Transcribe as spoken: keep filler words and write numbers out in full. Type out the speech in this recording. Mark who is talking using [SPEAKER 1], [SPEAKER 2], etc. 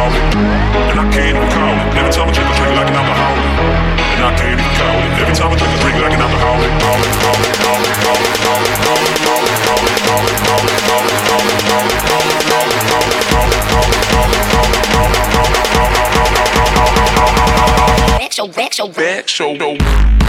[SPEAKER 1] alcoholic. And I can't even call it. Every time I drink, I drink like an alcoholic. And I can't even call it. Every time I drink, I drink like an alcoholic.
[SPEAKER 2] Back show, back show, back show.